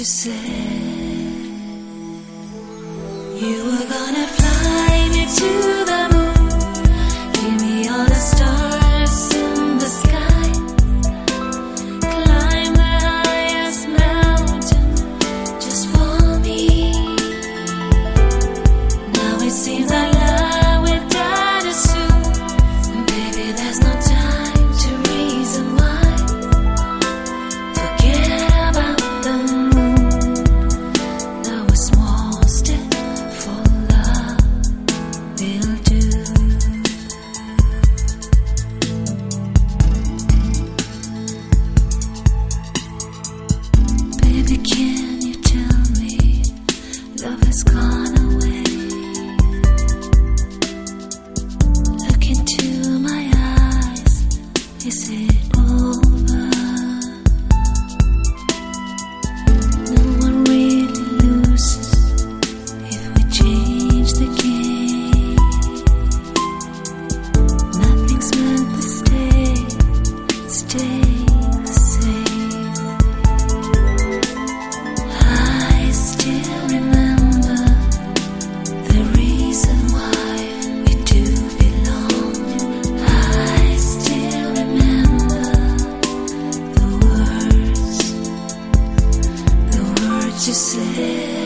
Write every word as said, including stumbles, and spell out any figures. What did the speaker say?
you said. You were gonna fly me to the moon, give me all the stars in the sky, climb the highest mountain just for me. Now it seems that love will die too soon, and baby there's no time to reason why. Forget about the moon, now a small step for love will do. Baby, can you tell me love has gone away? Look into my eyes, is it over? No one really loses if we change the game. Nothing's meant to stay, stay the same. I still remember the reason why we do belong. I still remember the words, the words you said.